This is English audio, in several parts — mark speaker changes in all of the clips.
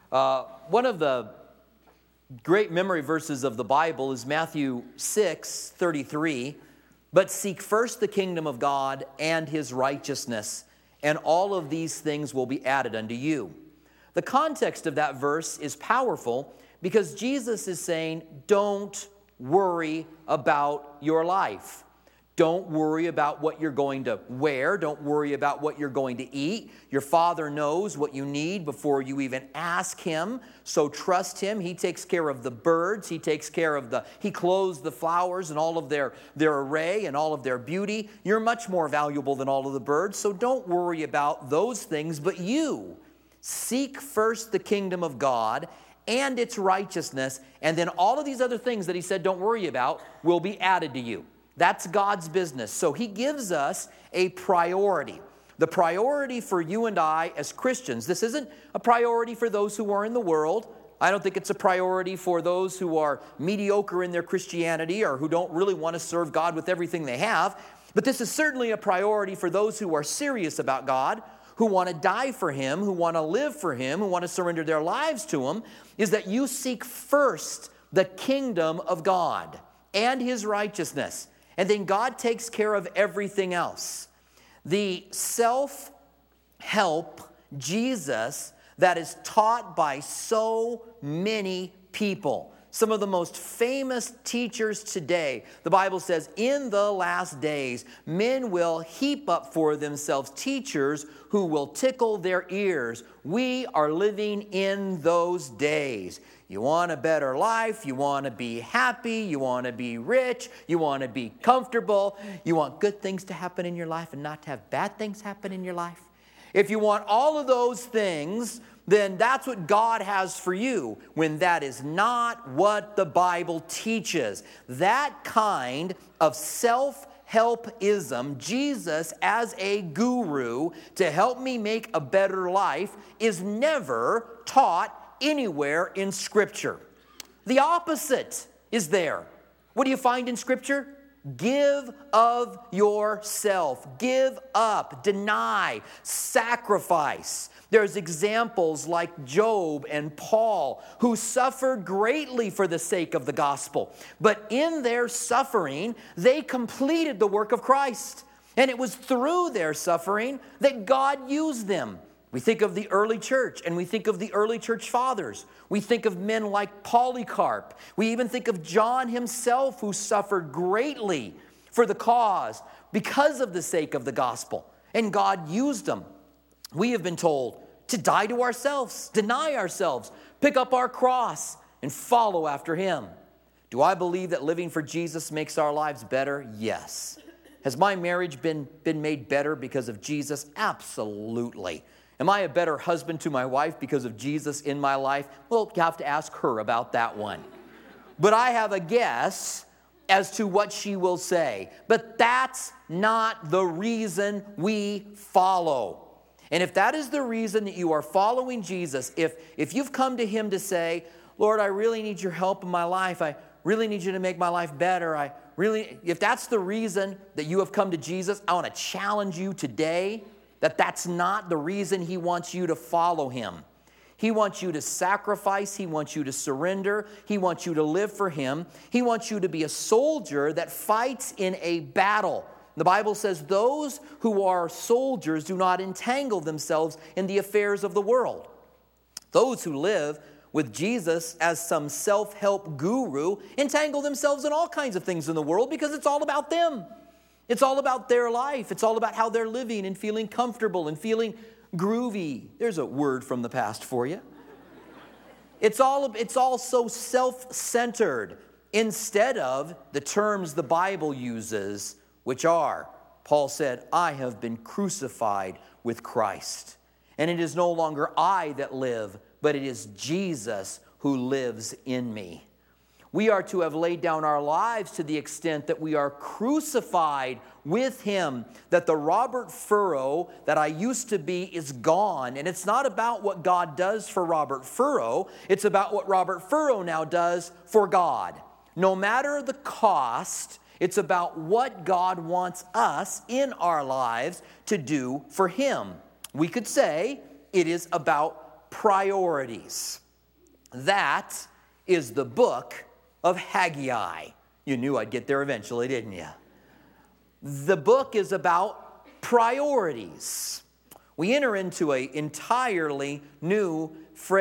Speaker 1: One of the great memory verses of the Bible is Matthew 6:33. But seek first the kingdom of God and his righteousness, and all of these things will be added unto you. The context of that verse is powerful because Jesus is saying, don't worry about your life. Don't worry about what you're going to wear. Don't worry about what you're going to eat. Your Father knows what you need before you even ask him. So trust him. He takes care of the birds. He clothes the flowers and all of their array and all of their beauty. You're much more valuable than all of the birds. So don't worry about those things. But you seek first the kingdom of God and its righteousness. And then all of these other things that he said don't worry about will be added to you. That's God's business. So he gives us a priority. The priority for you and I as Christians. This isn't a priority for those who are in the world. I don't think it's a priority for those who are mediocre in their Christianity or who don't really want to serve God with everything they have. But this is certainly a priority for those who are serious about God, who want to die for him, who want to live for him, who want to surrender their lives to him, is that you seek first the kingdom of God and his righteousness. And then God takes care of everything else. The self-help Jesus that is taught by so many people. Some of the most famous teachers today, the Bible says, in the last days, men will heap up for themselves teachers who will tickle their ears. We are living in those days. You want a better life, you want to be happy, you want to be rich, you want to be comfortable, you want good things to happen in your life and not to have bad things happen in your life. If you want all of those things, then that's what God has for you, when that is not what the Bible teaches. That kind of self-helpism, Jesus as a guru to help me make a better life, is never taught anywhere in Scripture. The opposite is there. What do you find in Scripture? Give of yourself. Give up. Deny. Sacrifice. There's examples like Job and Paul who suffered greatly for the sake of the gospel. But in their suffering, they completed the work of Christ. And it was through their suffering that God used them. We think of the early church, and we think of the early church fathers. We think of men like Polycarp. We even think of John himself, who suffered greatly for the cause because of the sake of the gospel. And God used them. We have been told to die to ourselves, deny ourselves, pick up our cross, and follow after him. Do I believe that living for Jesus makes our lives better? Yes. Has my marriage been made better because of Jesus? Absolutely. Am I a better husband to my wife because of Jesus in my life? Well, you have to ask her about that one. But I have a guess as to what she will say. But that's not the reason we follow. And if that is the reason that you are following Jesus, if you've come to him to say, Lord, I really need your help in my life. I really need you to make my life better. If that's the reason that you have come to Jesus, I want to challenge you today that that's not the reason he wants you to follow him. He wants you to sacrifice. He wants you to surrender. He wants you to live for him. He wants you to be a soldier that fights in a battle. The Bible says those who are soldiers do not entangle themselves in the affairs of the world. Those who live with Jesus as some self-help guru entangle themselves in all kinds of things in the world because it's all about them. It's all about their life. It's all about how they're living and feeling comfortable and feeling groovy. There's a word from the past for you. It's all so self-centered instead of the terms the Bible uses, which are, Paul said, I have been crucified with Christ. And it is no longer I that live, but it is Jesus who lives in me. We are to have laid down our lives to the extent that we are crucified with him, that the Robert Furrow that I used to be is gone. And it's not about what God does for Robert Furrow. It's about what Robert Furrow now does for God. No matter the cost, it's about what God wants us in our lives to do for him. We could say it is about priorities. That is the book of Haggai. You knew I'd get there eventually, didn't you? The book is about priorities. We enter into an entirely new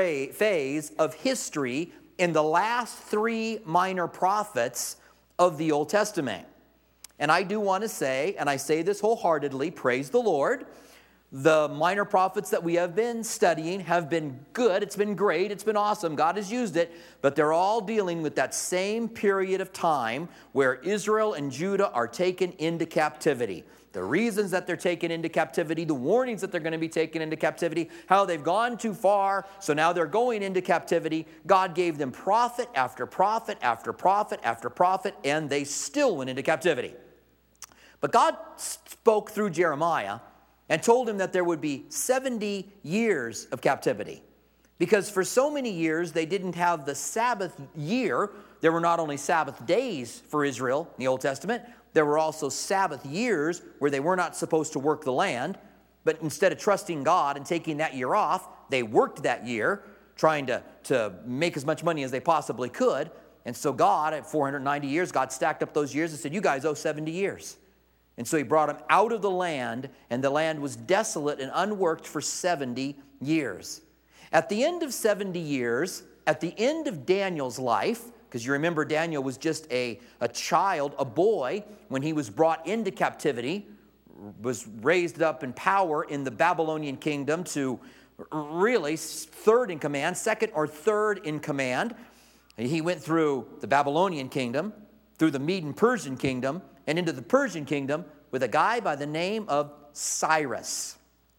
Speaker 1: phase of history in the last three minor prophets of the Old Testament. And I do want to say, and I say this wholeheartedly, praise the Lord, the minor prophets that we have been studying have been good. It's been great. It's been awesome. God has used it. But they're all dealing with that same period of time where Israel and Judah are taken into captivity. The reasons that they're taken into captivity, the warnings that they're going to be taken into captivity, how they've gone too far, so now they're going into captivity. God gave them prophet after prophet after prophet after prophet, and they still went into captivity. But God spoke through Jeremiah and told him that there would be 70 years of captivity. Because for so many years, they didn't have the Sabbath year. There were not only Sabbath days for Israel in the Old Testament, there were also Sabbath years where they were not supposed to work the land. But instead of trusting God and taking that year off, they worked that year, trying to make as much money as they possibly could. And so God, at 490 years, God stacked up those years and said, you guys owe 70 years. And so he brought them out of the land, and the land was desolate and unworked for 70 years. At the end of 70 years, at the end of Daniel's life, because you remember Daniel was just a child, a boy, when he was brought into captivity, was raised up in power in the Babylonian kingdom to really third in command, second or third in command. He went through the Babylonian kingdom, through the Medo-Persian kingdom, and into the Persian kingdom with a guy by the name of Cyrus.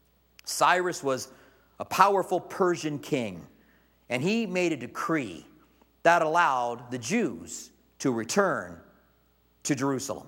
Speaker 1: Cyrus was a powerful Persian king, and he made a decree that allowed the Jews to return to Jerusalem.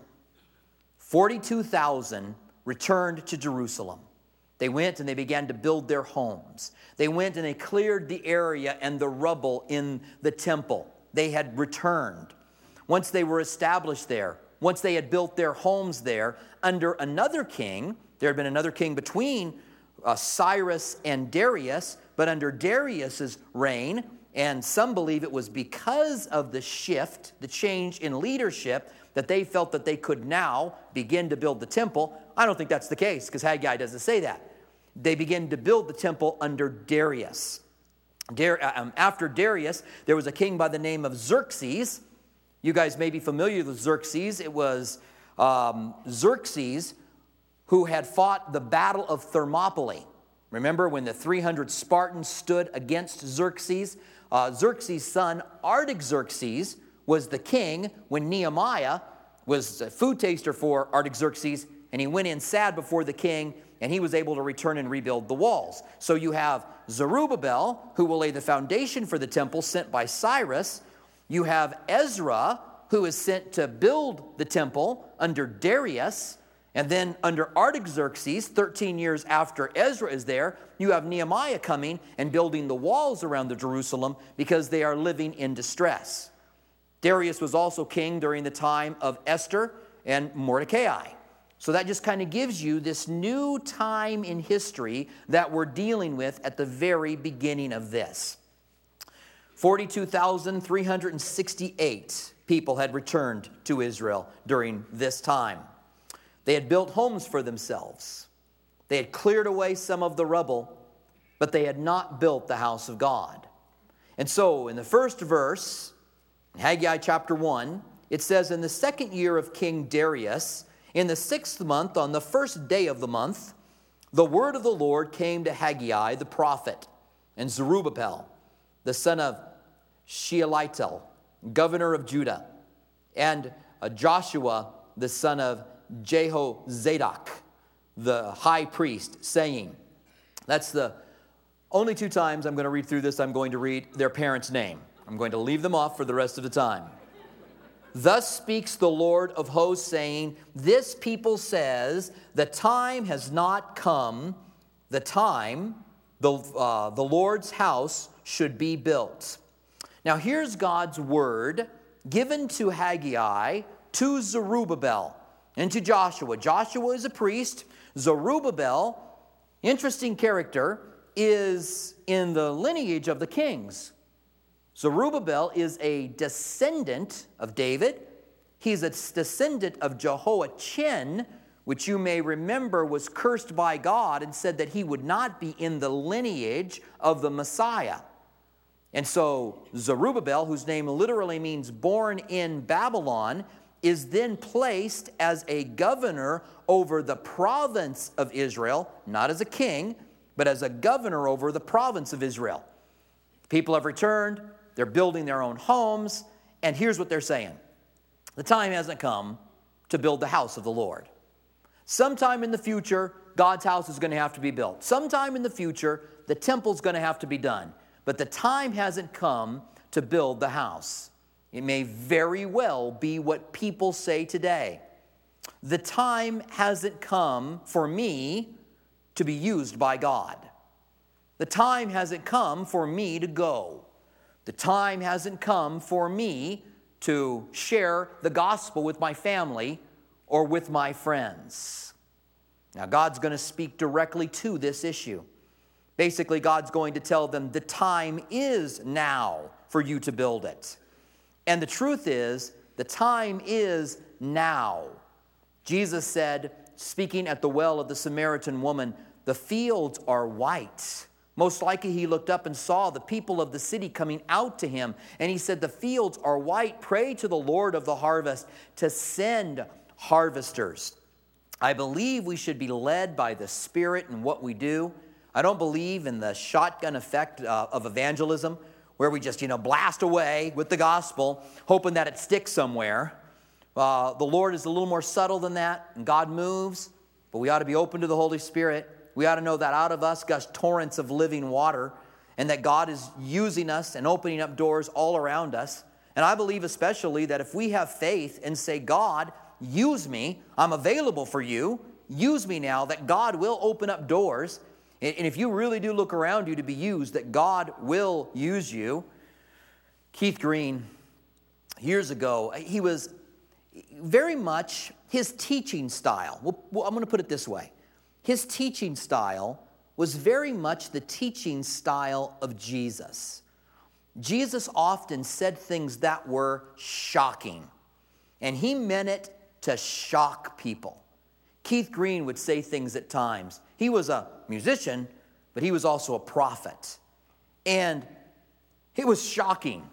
Speaker 1: 42,000 returned to Jerusalem. They went and they began to build their homes. They went and they cleared the area and the rubble in the temple. They had returned. Once they were established there, once they had built their homes there, under another king, there had been another king between Cyrus and Darius, but under Darius's reign, and some believe it was because of the shift, the change in leadership, that they felt that they could now begin to build the temple. I don't think that's the case, because Haggai doesn't say that. They began to build the temple under Darius. After Darius, there was a king by the name of Xerxes. You guys may be familiar with Xerxes. It was Xerxes who had fought the Battle of Thermopylae. Remember when the 300 Spartans stood against Xerxes? Xerxes' son Artaxerxes was the king when Nehemiah was a food taster for Artaxerxes, and he went in sad before the king, and he was able to return and rebuild the walls. So you have Zerubbabel, who will lay the foundation for the temple, sent by Cyrus. You have Ezra, who is sent to build the temple under Darius. And then under Artaxerxes, 13 years after Ezra is there, you have Nehemiah coming and building the walls around the Jerusalem because they are living in distress. Darius was also king during the time of Esther and Mordecai. So that just kind of gives you this new time in history that we're dealing with at the very beginning of this. 42,368 people had returned to Israel during this time. They had built homes for themselves. They had cleared away some of the rubble, but they had not built the house of God. And so in the first verse, Haggai chapter 1, it says, in the second year of King Darius, in the 6th month, on the first day of the month, the word of the Lord came to Haggai the prophet, and Zerubbabel, the son of Shealtiel, governor of Judah, and Joshua, the son of Jehozadak, the high priest, saying, that's the only two times I'm going to read through this, I'm going to read their parents' name. I'm going to leave them off for the rest of the time. Thus speaks the Lord of hosts, saying, this people says, the time has not come, the time the Lord's house should be built. Now here's God's word given to Haggai, to Zerubbabel, and to Joshua. Joshua is a priest. Zerubbabel, interesting character. is in the lineage of the kings. Zerubbabel is a descendant of David. He's a descendant of Jehoiachin, which you may remember was cursed by God and said that he would not be in the lineage of the Messiah. And so Zerubbabel, whose name literally means born in Babylon, is then placed as a governor over the province of Israel, not as a king, but as a governor over the province of Israel. People have returned, they're building their own homes, and here's what they're saying. The time hasn't come to build the house of the Lord. Sometime in the future, God's house is going to have to be built. Sometime in the future, the temple's going to have to be done. But the time hasn't come to build the house. It may very well be what people say today. The time hasn't come for me to be used by God. The time hasn't come for me to go. The time hasn't come for me to share the gospel with my family or with my friends. Now, God's going to speak directly to this issue. Basically, God's going to tell them the time is now for you to build it. And the truth is, the time is now. Jesus said, speaking at the well of the Samaritan woman, the fields are white. Most likely he looked up and saw the people of the city coming out to him. And he said, the fields are white. Pray to the Lord of the harvest to send harvesters. I believe we should be led by the Spirit in what we do. I don't believe in the shotgun effect of evangelism, where we just, blast away with the gospel, hoping that it sticks somewhere. The Lord is a little more subtle than that, and God moves, but we ought to be open to the Holy Spirit. We ought to know that out of us gush torrents of living water, and that God is using us and opening up doors all around us. And I believe especially that if we have faith and say, God, use me, I'm available for you, use me now, that God will open up doors. And if you really do look around you to be used, that God will use you. Keith Green, years ago, he was very much, his teaching style, I'm going to put it this way. His teaching style was very much the teaching style of Jesus. Jesus often said things that were shocking, and he meant it to shock people. Keith Green would say things at times. He was a musician, but he was also a prophet. And it was shocking.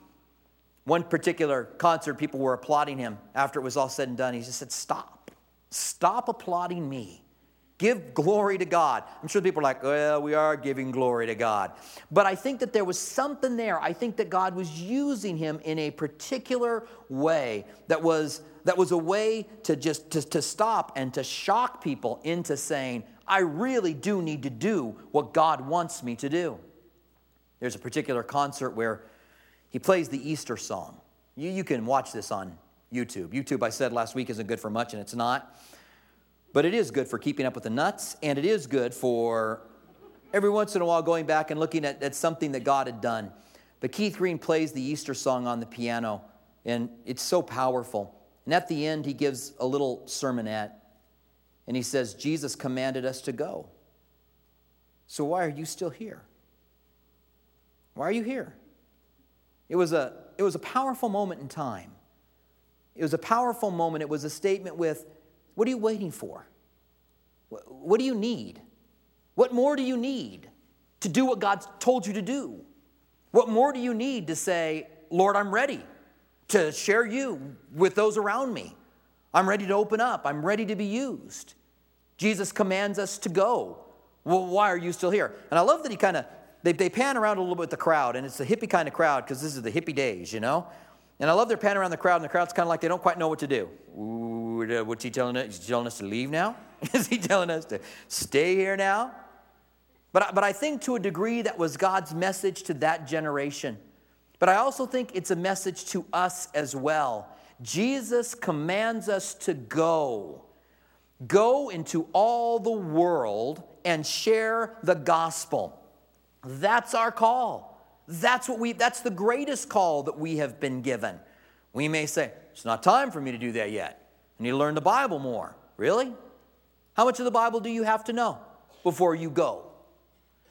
Speaker 1: One particular concert, people were applauding him after it was all said and done. He just said, stop. Stop applauding me. Give glory to God. I'm sure people are like, well, we are giving glory to God. But I think that there was something there. I think that God was using him in a particular way that was a way to just to stop and to shock people into saying, I really do need to do what God wants me to do. There's a particular concert where he plays the Easter song. You can watch this on YouTube. YouTube, I said last week, isn't good for much, and it's not. But it is good for keeping up with the nuts, and it is good for every once in a while going back and looking at something that God had done. But Keith Green plays the Easter song on the piano, and it's so powerful. And at the end, he gives a little sermonette, and he says, Jesus commanded us to go. So why are you still here? Why are you here? It was a powerful moment in time. It was a powerful moment. It was a statement with, what are you waiting for? What do you need? What more do you need to do what God's told you to do? What more do you need to say, Lord, I'm ready to share you with those around me. I'm ready to open up. I'm ready to be used. Jesus commands us to go. Well, why are you still here? And I love that he they pan around a little bit with the crowd, and it's a hippie kind of crowd because this is the hippie days, And I love their pan around the crowd, and the crowd's kind of like they don't quite know what to do. Ooh, what's he telling us? Is he telling us to leave now? Is he telling us to stay here now? But I think to a degree that was God's message to that generation. But I also think it's a message to us as well. Jesus commands us to go. Go into all the world and share the gospel. That's our call. That's the greatest call that we have been given. We may say, it's not time for me to do that yet. I need to learn the Bible more. Really? How much of the Bible do you have to know before you go?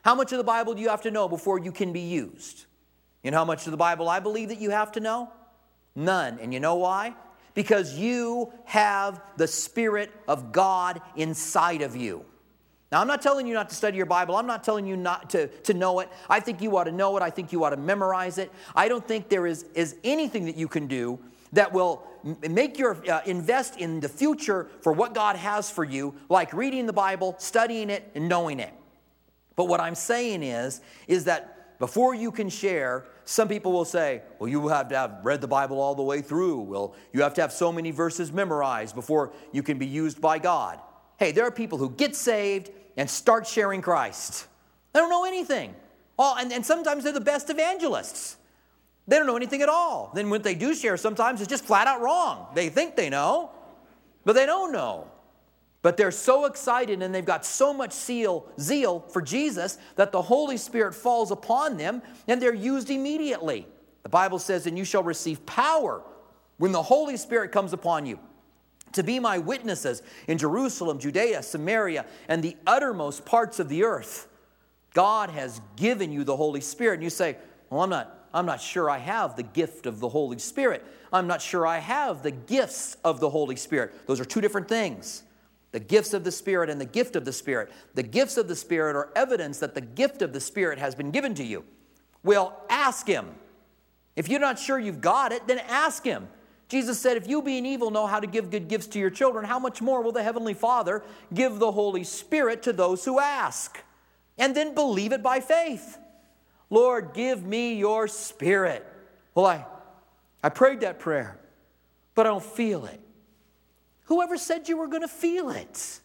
Speaker 1: How much of the Bible do you have to know before you can be used? You know how much of the Bible I believe that you have to know? None. And you know why? Because you have the Spirit of God inside of you. Now, I'm not telling you not to study your Bible. I'm not telling you not to know it. I think you ought to know it. I think you ought to memorize it. I don't think there is anything that you can do that will make your invest in the future for what God has for you, like reading the Bible, studying it, and knowing it. But what I'm saying is that before you can share, some people will say, well, you have to have read the Bible all the way through. Well, you have to have so many verses memorized before you can be used by God. Hey, there are people who get saved and start sharing Christ. They don't know anything. And sometimes they're the best evangelists. They don't know anything at all. Then when they do share, sometimes it's just flat out wrong. They think they know, but they don't know. But they're so excited and they've got so much zeal for Jesus that the Holy Spirit falls upon them and they're used immediately. The Bible says, and you shall receive power when the Holy Spirit comes upon you to be my witnesses in Jerusalem, Judea, Samaria, and the uttermost parts of the earth. God has given you the Holy Spirit. And you say, well, I'm not sure I have the gift of the Holy Spirit. I'm not sure I have the gifts of the Holy Spirit. Those are two different things. The gifts of the Spirit and the gift of the Spirit. The gifts of the Spirit are evidence that the gift of the Spirit has been given to you. Well, ask Him. If you're not sure you've got it, then ask Him. Jesus said, if you being evil know how to give good gifts to your children, how much more will the Heavenly Father give the Holy Spirit to those who ask? And then believe it by faith. Lord, give me your Spirit. Well, I prayed that prayer, but I don't feel it. Whoever said you were going to feel it?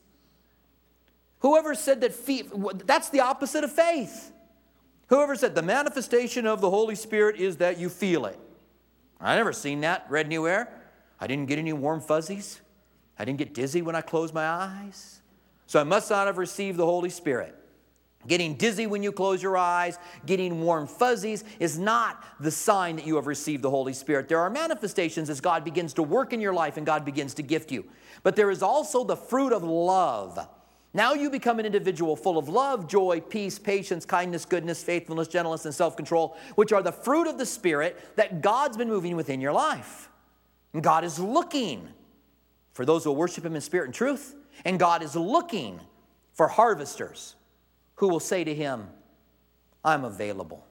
Speaker 1: Whoever said that's the opposite of faith. Whoever said the manifestation of the Holy Spirit is that you feel it. I never seen that. Read anywhere. I didn't get any warm fuzzies. I didn't get dizzy when I closed my eyes. So I must not have received the Holy Spirit. Getting dizzy when you close your eyes, getting warm fuzzies is not the sign that you have received the Holy Spirit. There are manifestations as God begins to work in your life and God begins to gift you. But there is also the fruit of love. Now you become an individual full of love, joy, peace, patience, kindness, goodness, faithfulness, gentleness, and self-control, which are the fruit of the Spirit that God's been moving within your life. And God is looking for those who will worship Him in spirit and truth. And God is looking for harvesters who will say to Him, I'm available.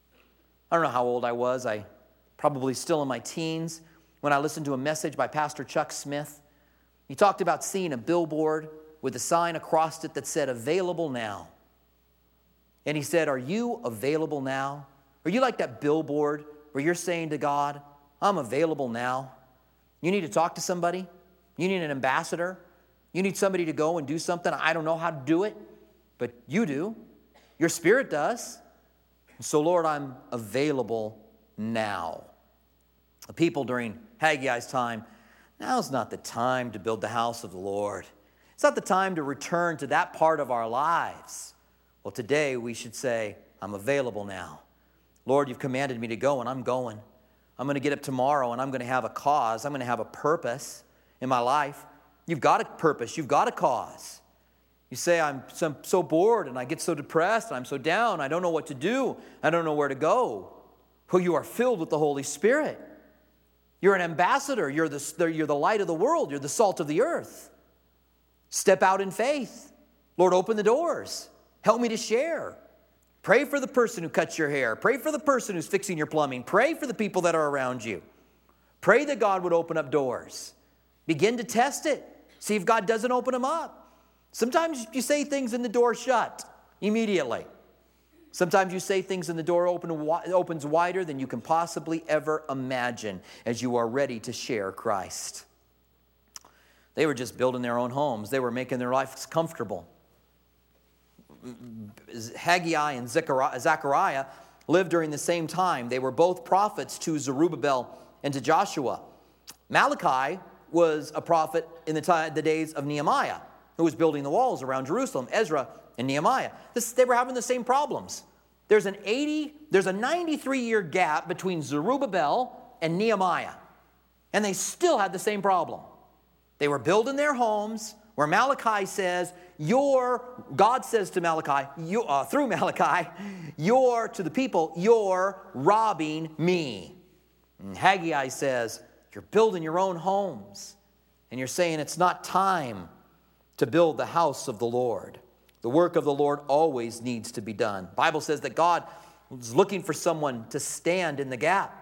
Speaker 1: I don't know how old I was. I probably still in my teens when I listened to a message by Pastor Chuck Smith. He talked about seeing a billboard with a sign across it that said, available now. And he said, are you available now? Are you like that billboard where you're saying to God, I'm available now? You need to talk to somebody. You need an ambassador. You need somebody to go and do something. I don't know how to do it, but you do. Your spirit does. So, Lord, I'm available now. The people during Haggai's time, now's not the time to build the house of the Lord. It's not the time to return to that part of our lives. Well, today we should say, I'm available now. Lord, you've commanded me to go, and I'm going. I'm going to get up tomorrow, and I'm going to have a cause. I'm going to have a purpose in my life. You've got a purpose. You've got a cause. You say, I'm so bored, and I get so depressed, and I'm so down. I don't know what to do. I don't know where to go. Well, you are filled with the Holy Spirit. You're an ambassador. You're the light of the world. You're the salt of the earth. Step out in faith. Lord, open the doors. Help me to share. Pray for the person who cuts your hair. Pray for the person who's fixing your plumbing. Pray for the people that are around you. Pray that God would open up doors. Begin to test it. See if God doesn't open them up. Sometimes you say things and the door shut immediately. Sometimes you say things and the door opens wider than you can possibly ever imagine as you are ready to share Christ. They were just building their own homes. They were making their lives comfortable. Haggai and Zechariah lived during the same time. They were both prophets to Zerubbabel and to Joshua. Malachi was a prophet in the days of Nehemiah, who was building the walls around Jerusalem. Ezra and Nehemiah. They were having the same problems. There's a 93-year gap between Zerubbabel and Nehemiah. And they still had the same problem. They were building their homes where Malachi says, God says to Malachi, through Malachi, to the people, you're robbing me. And Haggai says, you're building your own homes. And you're saying it's not time to build the house of the Lord. The work of the Lord always needs to be done. The Bible says that God is looking for someone to stand in the gap.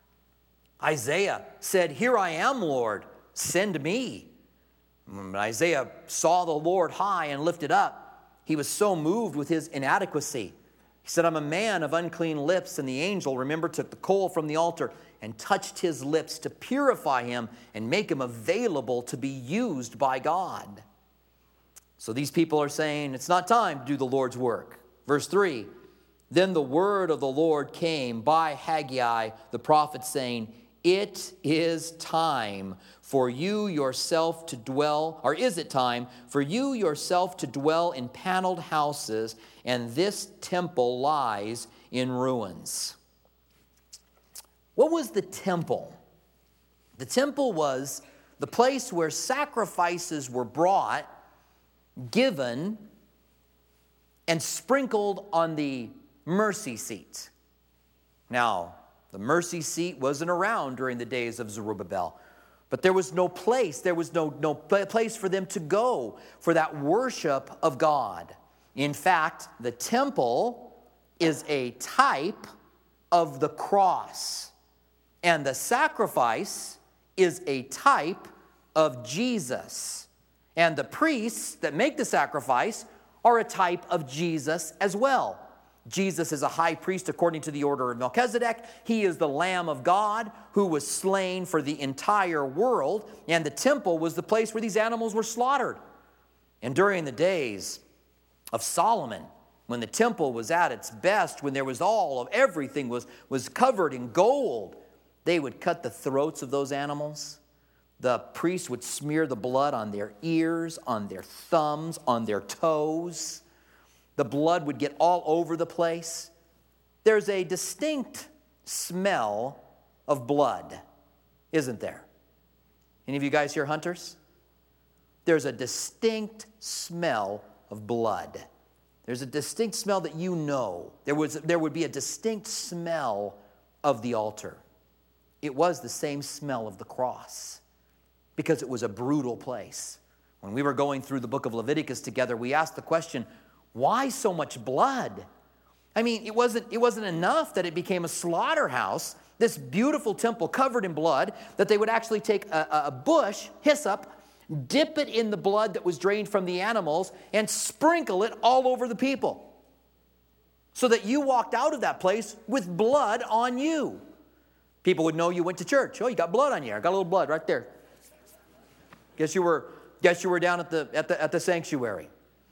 Speaker 1: Isaiah said, here I am, Lord, send me. When Isaiah saw the Lord high and lifted up, he was so moved with his inadequacy. He said, I'm a man of unclean lips, and the angel, remember, took the coal from the altar and touched his lips to purify him and make him available to be used by God. So these people are saying, it's not time to do the Lord's work. Verse 3, then the word of the Lord came by Haggai the prophet, saying, it is time for you yourself to dwell, or is it time for you yourself to dwell in paneled houses, and this temple lies in ruins. What was the temple? The temple was the place where sacrifices were brought, given, and sprinkled on the mercy seat. Now, the mercy seat wasn't around during the days of Zerubbabel, but there was no place. There was no place for them to go for that worship of God. In fact, the temple is a type of the cross, and the sacrifice is a type of Jesus. And the priests that make the sacrifice are a type of Jesus as well. Jesus is a high priest according to the order of Melchizedek. He is the Lamb of God who was slain for the entire world. And the temple was the place where these animals were slaughtered. And during the days of Solomon, when the temple was at its best, when there was everything was covered in gold, they would cut the throats of those animals. The priest would smear the blood on their ears, on their thumbs, on their toes. The blood would get all over the place. There's a distinct smell of blood, isn't there? Any of you guys here hunters? There's a distinct smell of blood. There's a distinct smell that you know. There would be a distinct smell of the altar. It was the same smell of the cross because it was a brutal place. When we were going through the book of Leviticus together, we asked the question, why so much blood? I mean, it wasn't enough that it became a slaughterhouse, this beautiful temple covered in blood, that they would actually take a bush, hyssop, dip it in the blood that was drained from the animals, and sprinkle it all over the people. So that you walked out of that place with blood on you. People would know you went to church. Oh, you got blood on you. I got a little blood right there. Guess you were down at the sanctuary.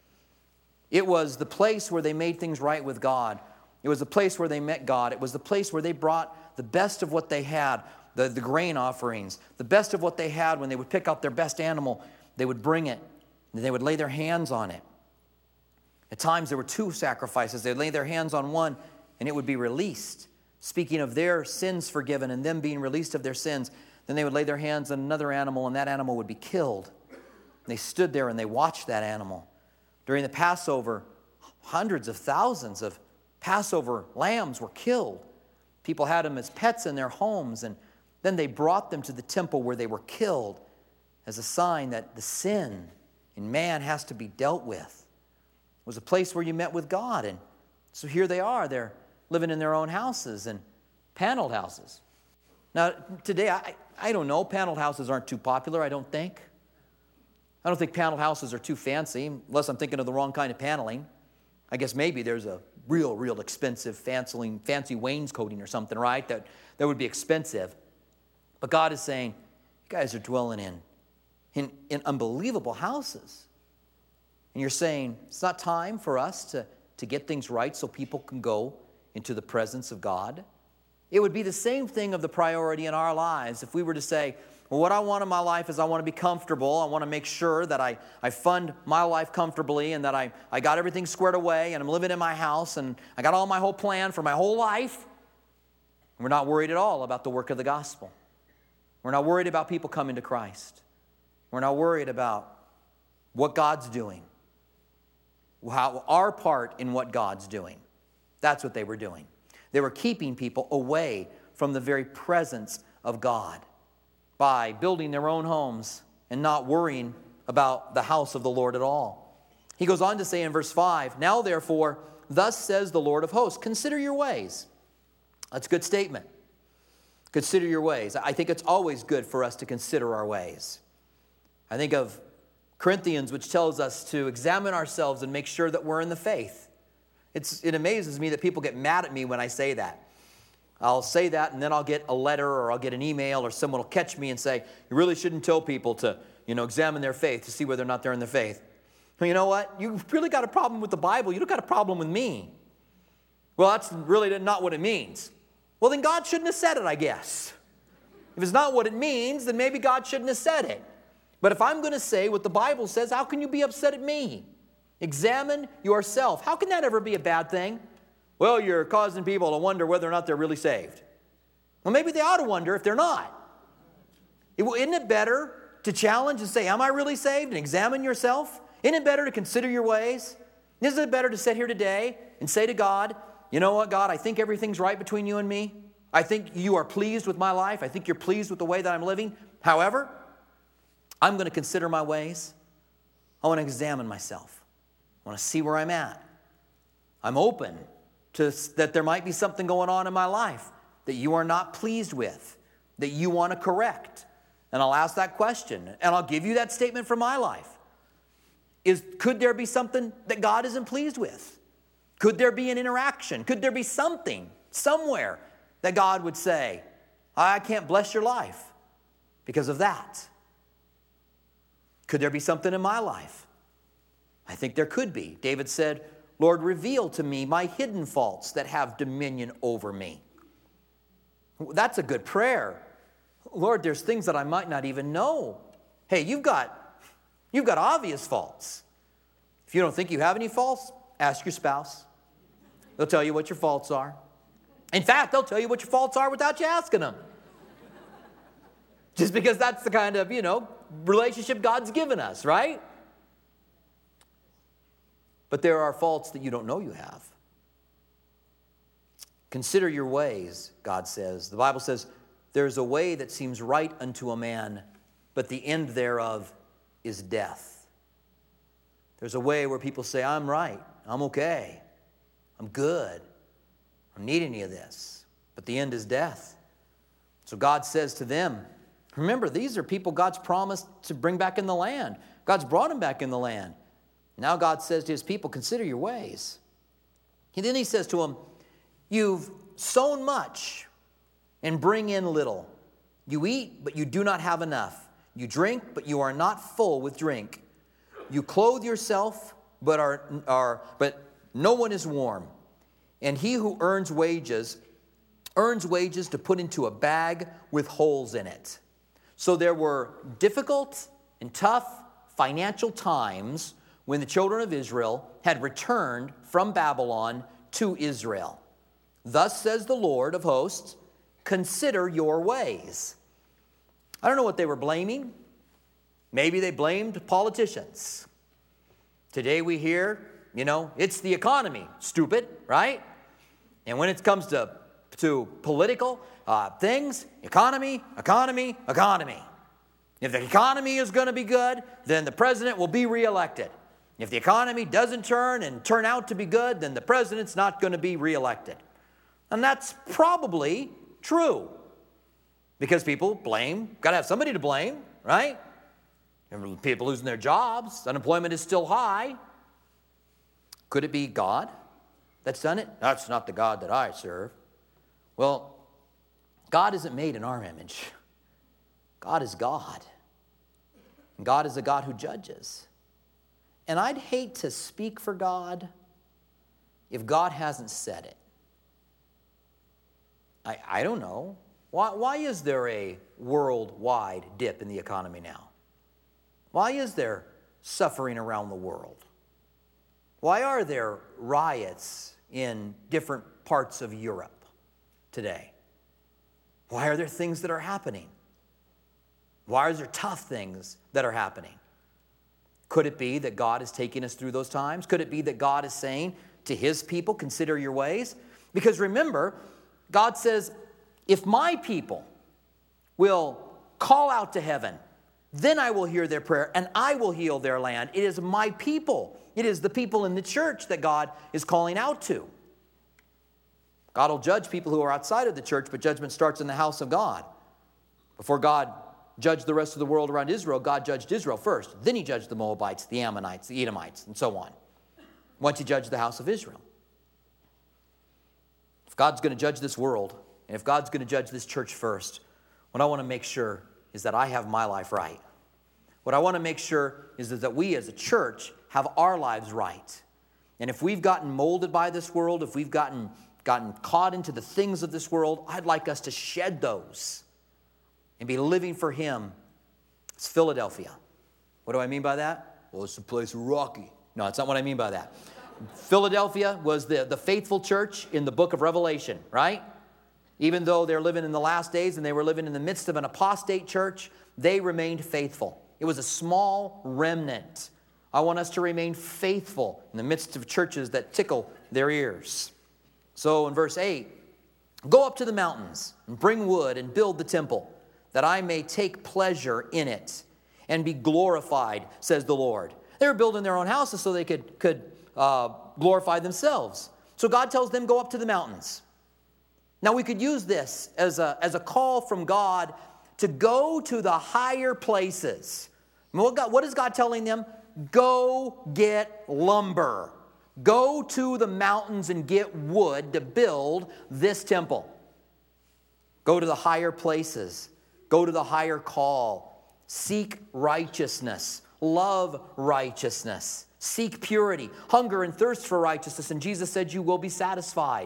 Speaker 1: It was the place where they made things right with God. It was the place where they met God. It was the place where they brought the best of what they had, the grain offerings, the best of what they had. When they would pick out their best animal, they would bring it, and they would lay their hands on it. At times, there were two sacrifices. They'd lay their hands on one, and it would be released. Speaking of their sins forgiven and them being released of their sins, then they would lay their hands on another animal, and that animal would be killed. They stood there, and they watched that animal. During the Passover, hundreds of thousands of Passover lambs were killed. People had them as pets in their homes, and then they brought them to the temple where they were killed as a sign that the sin in man has to be dealt with. It was a place where you met with God, and so here they are. They're living in their own houses and paneled houses. Now, today, I don't know. Paneled houses aren't too popular, I don't think. I don't think paneled houses are too fancy, unless I'm thinking of the wrong kind of paneling. I guess maybe there's a real expensive fancy wainscoting or something, right? That would be expensive. But God is saying, you guys are dwelling in unbelievable houses. And you're saying, it's not time for us to get things right so people can go into the presence of God. It would be the same thing of the priority in our lives if we were to say, well, what I want in my life is I want to be comfortable. I want to make sure that I fund my life comfortably and that I got everything squared away and I'm living in my house and I got all my whole plan for my whole life. We're not worried at all about the work of the gospel. We're not worried about people coming to Christ. We're not worried about what God's doing. our part in what God's doing. That's what they were doing. They were keeping people away from the very presence of God by building their own homes and not worrying about the house of the Lord at all. He goes on to say in verse 5, "Now therefore, thus says the Lord of hosts, consider your ways." That's a good statement. Consider your ways. I think it's always good for us to consider our ways. I think of Corinthians, which tells us to examine ourselves and make sure that we're in the faith. It amazes me that people get mad at me when I say that. I'll say that, and then I'll get a letter or I'll get an email or someone will catch me and say, "You really shouldn't tell people to, examine their faith to see whether or not they're in the faith." Well, you know what? You've really got a problem with the Bible. You don't got a problem with me. Well, that's really not what it means. Well, then God shouldn't have said it, I guess. If it's not what it means, then maybe God shouldn't have said it. But if I'm going to say what the Bible says, how can you be upset at me? Examine yourself. How can that ever be a bad thing? Well, you're causing people to wonder whether or not they're really saved. Well, maybe they ought to wonder if they're not. Isn't it better to challenge and say, am I really saved? And examine yourself? Isn't it better to consider your ways? Isn't it better to sit here today and say to God, "You know what, God, I think everything's right between you and me. I think you are pleased with my life. I think you're pleased with the way that I'm living. However, I'm going to consider my ways. I want to examine myself. I want to see where I'm at. I'm open to that there might be something going on in my life that you are not pleased with, that you want to correct." And I'll ask that question, and I'll give you that statement from my life. Could there be something that God isn't pleased with? Could there be an interaction? Could there be something, somewhere, that God would say, "I can't bless your life because of that"? Could there be something in my life? I think there could be. David said, "Lord, reveal to me my hidden faults that have dominion over me." That's a good prayer. Lord, there's things that I might not even know. Hey, you've got obvious faults. If you don't think you have any faults, ask your spouse. They'll tell you what your faults are. In fact, they'll tell you what your faults are without you asking them. Just because that's the kind of, relationship God's given us, right? But there are faults that you don't know you have. Consider your ways, God says. The Bible says, "There's a way that seems right unto a man, but the end thereof is death." There's a way where people say, "I'm right, I'm okay, I'm good, I don't need any of this." But the end is death. So God says to them, remember, these are people God's promised to bring back in the land. God's brought them back in the land. Now God says to his people, consider your ways. And then he says to them, "You've sown much and bring in little. You eat, but you do not have enough. You drink, but you are not full with drink. You clothe yourself, but no one is warm. And he who earns wages to put into a bag with holes in it." So there were difficult and tough financial times when the children of Israel had returned from Babylon to Israel. "Thus says the Lord of hosts, consider your ways." I don't know what they were blaming. Maybe they blamed politicians. Today we hear, it's the economy, stupid, right? And when it comes to political things, economy. If the economy is going to be good, then the president will be reelected. If the economy doesn't turn out to be good, then the president's not going to be reelected. And that's probably true. Because people blame, got to have somebody to blame, right? People losing their jobs, unemployment is still high. Could it be God that's done it? That's not the God that I serve. Well, God isn't made in our image. God is God. And God is a God who judges. And I'd hate to speak for God if God hasn't said it. I don't know. Why is there a worldwide dip in the economy now? Why is there suffering around the world? Why are there riots in different parts of Europe today? Why are there things that are happening? Why are there tough things that are happening? Could it be that God is taking us through those times? Could it be that God is saying to his people, consider your ways? Because remember, God says, if my people will call out to heaven, then I will hear their prayer and I will heal their land. It is my people. It is the people in the church that God is calling out to. God will judge people who are outside of the church, but judgment starts in the house of God. Before God judged the rest of the world around Israel, God judged Israel first. Then he judged the Moabites, the Ammonites, the Edomites, and so on. Once he judged the house of Israel. If God's going to judge this world, and if God's going to judge this church first, what I want to make sure is that I have my life right. What I want to make sure is that we as a church have our lives right. And if we've gotten molded by this world, if we've gotten caught into the things of this world, I'd like us to shed those and be living for him. It's Philadelphia. What do I mean by that? Well, it's a place rocky. No, that's not what I mean by that. Philadelphia was the faithful church in the book of Revelation, right? Even though they're living in the last days and they were living in the midst of an apostate church, they remained faithful. It was a small remnant. I want us to remain faithful in the midst of churches that tickle their ears. So in verse 8, go up to the mountains and bring wood and build the temple, that I may take pleasure in it and be glorified, says the Lord. They were building their own houses so they could glorify themselves. So God tells them, go up to the mountains. Now we could use this as a call from God to go to the higher places. What is God telling them? Go get lumber. Go to the mountains and get wood to build this temple. Go to the higher places. Go to the higher call. Seek righteousness. Love righteousness. Seek purity. Hunger and thirst for righteousness. And Jesus said you will be satisfied.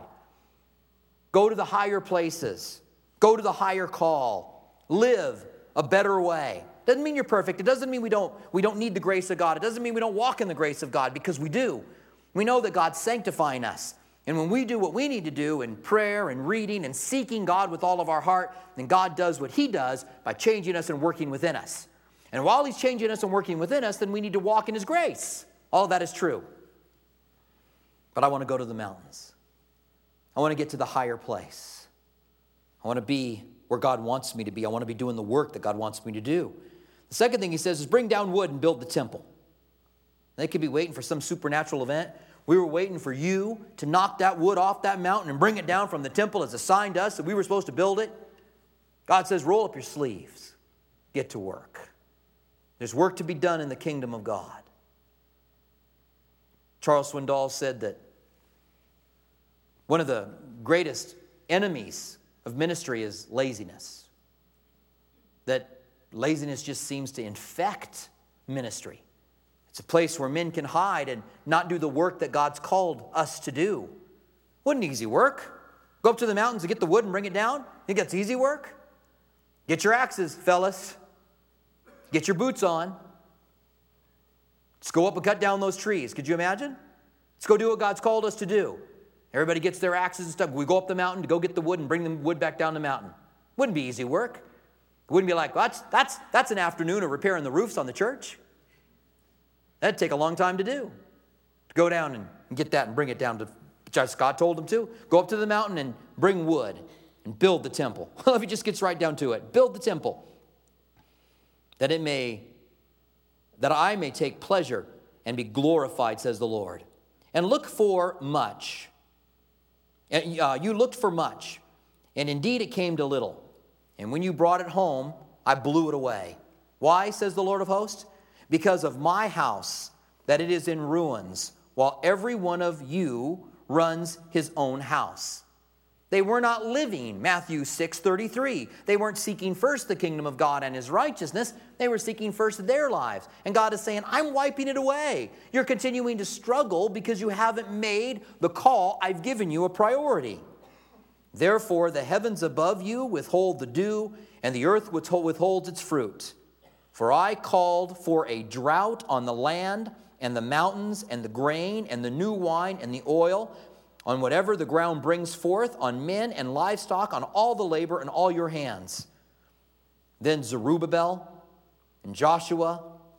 Speaker 1: Go to the higher places. Go to the higher call. Live a better way. Doesn't mean you're perfect. It doesn't mean we don't need the grace of God. It doesn't mean we don't walk in the grace of God, because we do. We know that God's sanctifying us. And when we do what we need to do in prayer and reading and seeking God with all of our heart, then God does what he does by changing us and working within us. And while he's changing us and working within us, then we need to walk in his grace. All of that is true. But I want to go to the mountains. I want to get to the higher place. I want to be where God wants me to be. I want to be doing the work that God wants me to do. The second thing he says is bring down wood and build the temple. They could be waiting for some supernatural event. We were waiting for you to knock that wood off that mountain and bring it down from the temple as assigned us, that we were supposed to build it. God says, roll up your sleeves. Get to work. There's work to be done in the kingdom of God. Charles Swindoll said that one of the greatest enemies of ministry is laziness. That laziness just seems to infect ministry. It's a place where men can hide and not do the work that God's called us to do. Wasn't easy work. Go up to the mountains and get the wood and bring it down. Think that's easy work? Get your axes, fellas. Get your boots on. Let's go up and cut down those trees. Could you imagine? Let's go do what God's called us to do. Everybody gets their axes and stuff. We go up the mountain to go get the wood and bring the wood back down the mountain. Wouldn't be easy work. It wouldn't be like, well, that's an afternoon of repairing the roofs on the church. That'd take a long time to do. To go down and get that and bring it down to, just God told them to. Go up to the mountain and bring wood and build the temple. If he just gets right down to it. Build the temple. That I may take pleasure and be glorified, says the Lord. And look for much. You looked for much, and indeed it came to little. And when you brought it home, I blew it away. Why, says the Lord of hosts? Because of my house, that it is in ruins, while every one of you runs his own house. They were not living, Matthew 6:33. They weren't seeking first the kingdom of God and his righteousness. They were seeking first their lives. And God is saying, I'm wiping it away. You're continuing to struggle because you haven't made the call I've given you a priority. Therefore, the heavens above you withhold the dew, and the earth withholds its fruit. For I called for a drought on the land and the mountains and the grain and the new wine and the oil, on whatever the ground brings forth, on men and livestock, on all the labor and all your hands. Then Zerubbabel and Joshua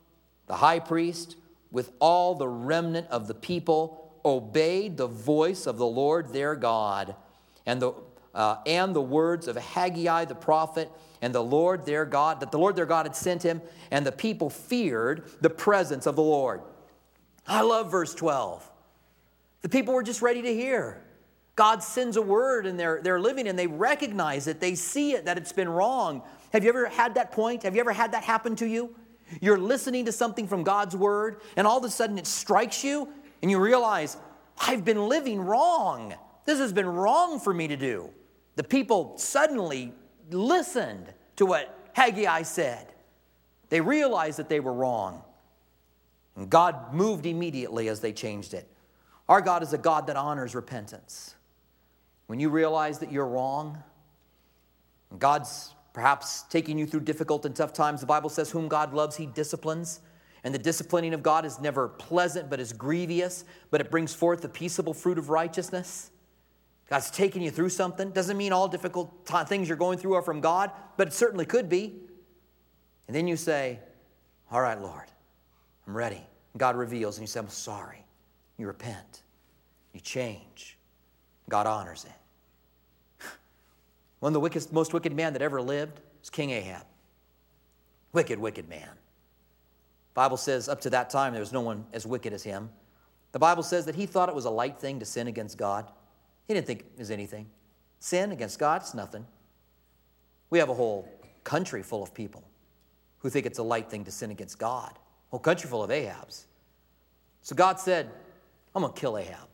Speaker 1: The high priest, with all the remnant of the people, obeyed the voice of the Lord their God, and the words of Haggai the prophet, and the Lord their God, that the Lord their God had sent him, and the people feared the presence of the Lord. I love verse 12. The people were just ready to hear. God sends a word, and they're living, and they recognize it. They see it, that it's been wrong. Have you ever had that point? Have you ever had that happen to you? You're listening to something from God's word, and all of a sudden it strikes you, and you realize, I've been living wrong. This has been wrong for me to do. The people suddenly listened to what Haggai said. They realized that they were wrong. And God moved immediately as they changed it. Our God is a God that honors repentance. When you realize that you're wrong, and God's perhaps taking you through difficult and tough times, the Bible says, whom God loves, he disciplines. And the disciplining of God is never pleasant, but is grievous, but it brings forth the peaceable fruit of righteousness. God's taking you through something. Doesn't mean all difficult things you're going through are from God, but it certainly could be. And then you say, all right, Lord, I'm ready. And God reveals, and you say, I'm sorry. You repent. You change. God honors it. One of the most wicked man that ever lived was King Ahab. Wicked, wicked man. The Bible says up to that time there was no one as wicked as him. The Bible says that he thought it was a light thing to sin against God. He didn't think it was anything. Sin against God, it's nothing. We have a whole country full of people who think it's a light thing to sin against God. A whole country full of Ahabs. So God said, I'm going to kill Ahab.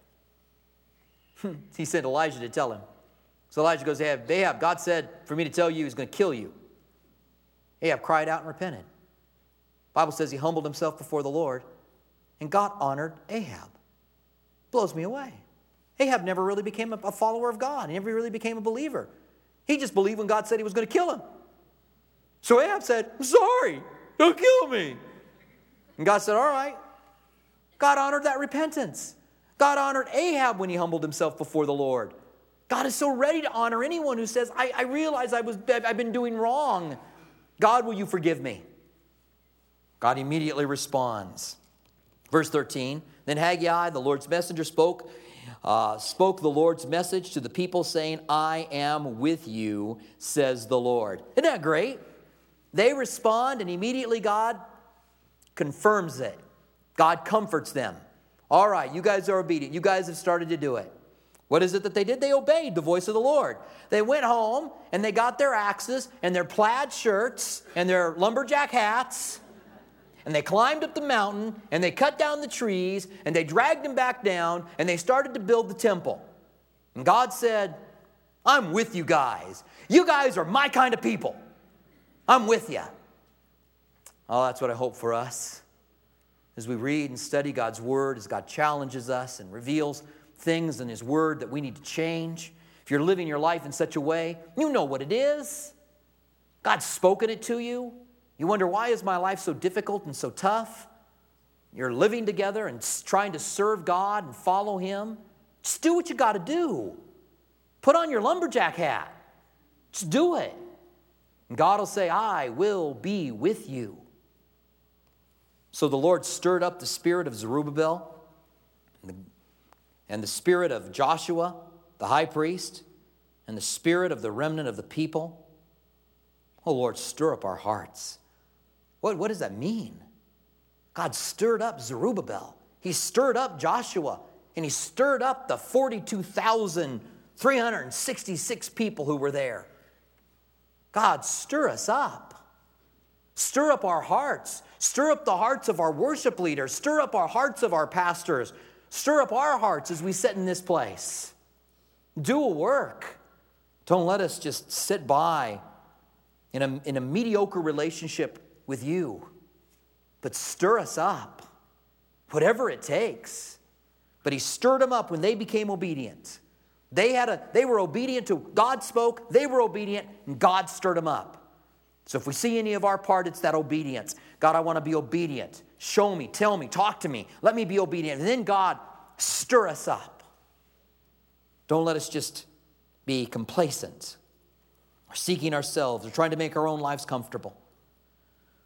Speaker 1: He sent Elijah to tell him. So Elijah goes, Ahab, God said for me to tell you he's going to kill you. Ahab cried out and repented. The Bible says he humbled himself before the Lord, and God honored Ahab. Blows me away. Ahab never really became a follower of God. He never really became a believer. He just believed when God said he was going to kill him. So Ahab said, I'm sorry, don't kill me. And God said, all right. God honored that repentance. God honored Ahab when he humbled himself before the Lord. God is so ready to honor anyone who says, I realize I've been doing wrong. God, will you forgive me? God immediately responds. Verse 13, then Haggai, the Lord's messenger, spoke the Lord's message to the people, saying, I am with you, says the Lord. Isn't that great? They respond, and immediately God confirms it. God comforts them. All right, you guys are obedient. You guys have started to do it. What is it that they did? They obeyed the voice of the Lord. They went home, and they got their axes and their plaid shirts and their lumberjack hats, and they climbed up the mountain, and they cut down the trees, and they dragged them back down, and they started to build the temple. And God said, I'm with you guys. You guys are my kind of people. I'm with you. Oh, that's what I hope for us. As we read and study God's Word, as God challenges us and reveals things in His Word that we need to change. If you're living your life in such a way, you know what it is. God's spoken it to you. You wonder, why is my life so difficult and so tough? You're living together and trying to serve God and follow Him. Just do what you got to do. Put on your lumberjack hat. Just do it. And God will say, I will be with you. So the Lord stirred up the spirit of Zerubbabel and the spirit of Joshua, the high priest, and the spirit of the remnant of the people. Oh, Lord, stir up our hearts. What does that mean? God stirred up Zerubbabel. He stirred up Joshua. And He stirred up the 42,366 people who were there. God, stir us up. Stir up our hearts. Stir up the hearts of our worship leaders. Stir up our hearts of our pastors. Stir up our hearts as we sit in this place. Do a work. Don't let us just sit by in a mediocre relationship with you. But stir us up. Whatever it takes. But He stirred them up when they became obedient. They were obedient to God spoke. They were obedient, and God stirred them up. So if we see any of our part, it's that obedience. God, I want to be obedient. Show me, tell me, talk to me. Let me be obedient. And then God, stir us up. Don't let us just be complacent or seeking ourselves or trying to make our own lives comfortable.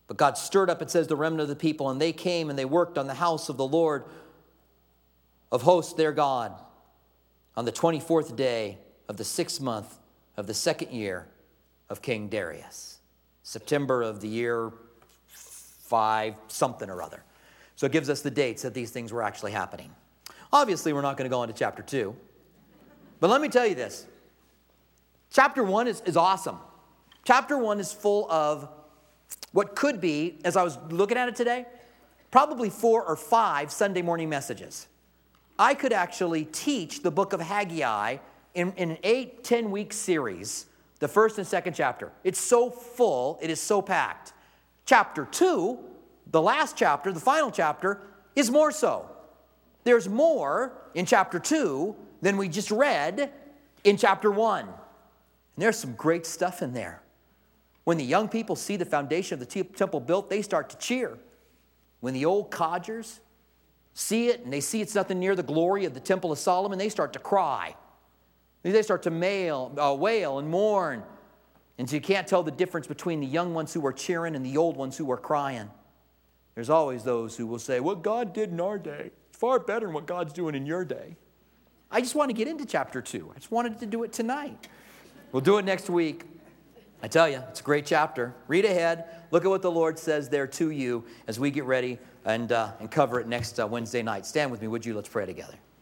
Speaker 1: But God stirred up, it says, the remnant of the people, and they came and they worked on the house of the Lord of hosts, their God, on the 24th day of the 6th month of the 2nd year of King Darius. September of the year 5 something or other. So it gives us the dates that these things were actually happening. Obviously, we're not going to go into chapter 2. But let me tell you this. Chapter 1 is awesome. Chapter 1 is full of what could be, as I was looking at it today, probably 4 or 5 Sunday morning messages. I could actually teach the book of Haggai in an 8-10-week series, the first and second chapter. It's so full, it is so packed. Chapter 2, the last chapter, the final chapter, is more so. There's more in chapter 2 than we just read in chapter 1. And there's some great stuff in there. When the young people see the foundation of the temple built, they start to cheer. When the old codgers see it and they see it's nothing near the glory of the temple of Solomon, they start to cry. They start to wail and mourn. And so you can't tell the difference between the young ones who are cheering and the old ones who are crying. There's always those who will say, what God did in our day is far better than what God's doing in your day. I just want to get into chapter 2. I just wanted to do it tonight. We'll do it next week. I tell you, it's a great chapter. Read ahead. Look at what the Lord says there to you as we get ready and cover it next Wednesday night. Stand with me, would you? Let's pray together.